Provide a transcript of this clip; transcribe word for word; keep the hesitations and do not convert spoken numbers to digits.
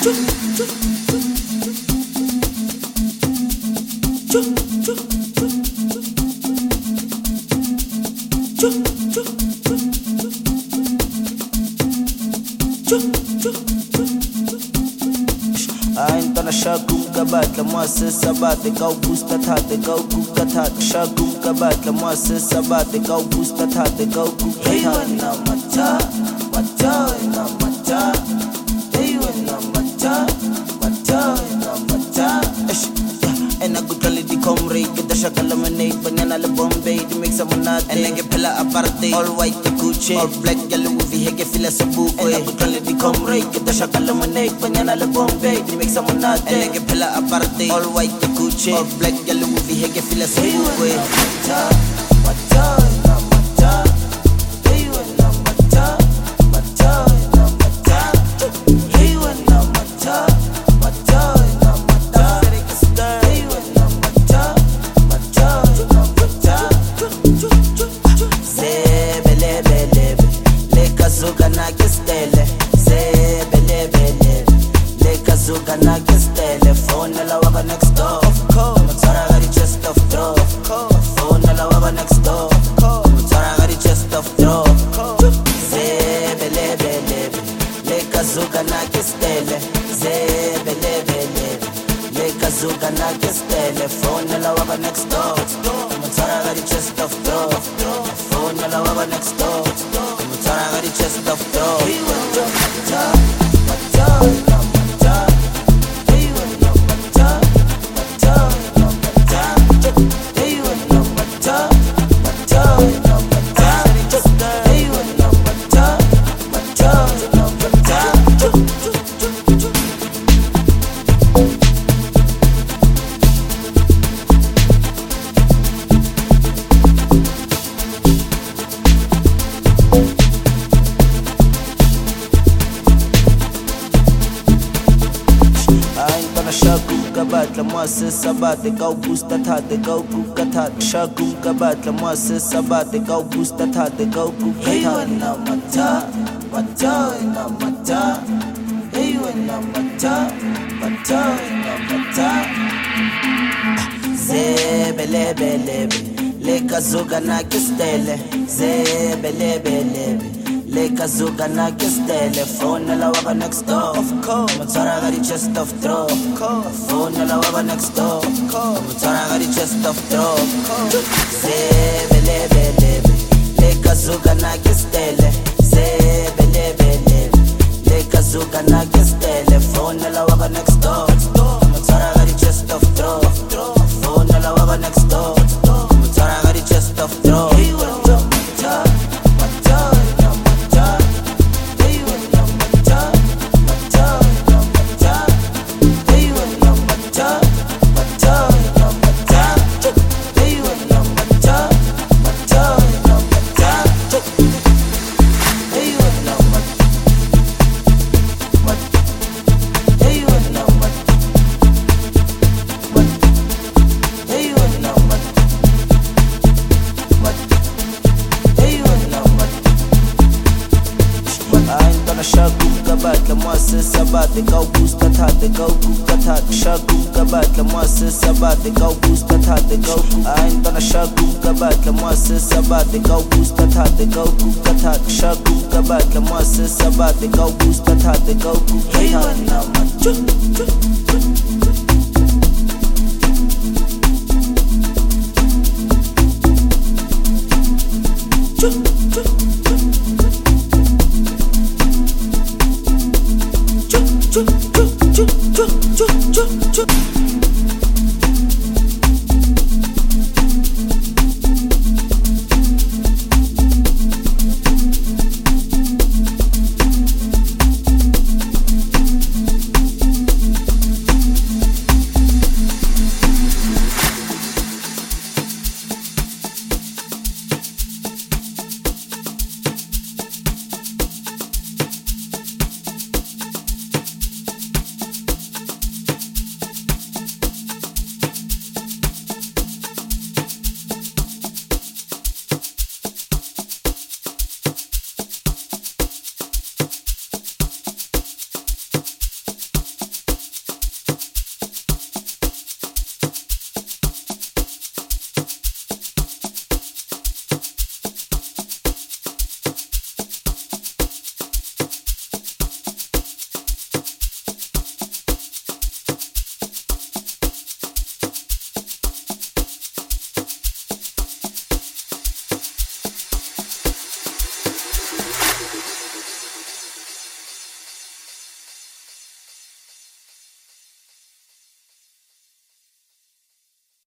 Aintona shagum kabatla mwase sabate kau busta tate kau kuka tate shagum kabatla mwase sabate kau busta tate kau kuka tate. Hey wana mata mata wana mata. Hey wana mata mata wana mata. And I could tell it the comrade, get the shaka lemonade, banana le Bombay, the mix of monade. And I get pella aparte, all white the Gucci, all black yellow with the hege feel as a book. And I could tell it the comrade, get the shaka lemonade, banana le Bombay, the mix of monade. And I get pella aparte, all white the Gucci, all black yellow with the hege feel as a book. Phone la waba next door, of course. Mutara got the chest of throw, of course. Phone la waba next door, of course. Mutara got the chest of throw, of course. Zebe lebe lebe, le kazuka na kistele. Zebe lebe lebe, le kazuka na kistele. Phone la waba next door, Mutara got the chest of throw, of course. Phone la waba next door, Mutara got the chest of throw. Shagum kabatla mwase sabate kau busta tate kau kuka tate shagum kabatla mwase sabate kau busta tate kau kuka tate. Hey wana mata mata wana mata. Hey wana mata mata wana mata. Zebe lebe lebe le kazuka na kistele. Zebe lebe lebe le kazuka na kistele. Phone la waba next door, of course. Mutara got the chest of throw, of course. Phone la waba next door, of course. Mutara got the chest of throw, of course. Zebe lebe lebe le kazuka na kistele. Zebe lebe lebe le kazuka na kistele. Phone la waba next door, Mutara got the chest of throw, of course. Phone la waba next door, Mutara got the chest of throw. Shagum kabatla mwase sabate kau busta tate kau kuka tate shagum kabatla mwase sabate kau busta tate kau aintona shagum kabatla mwase sabate kau busta tate kau kuka tate shagum kabatla mwase sabate kau busta tate kau kuka tate. Hey wana mata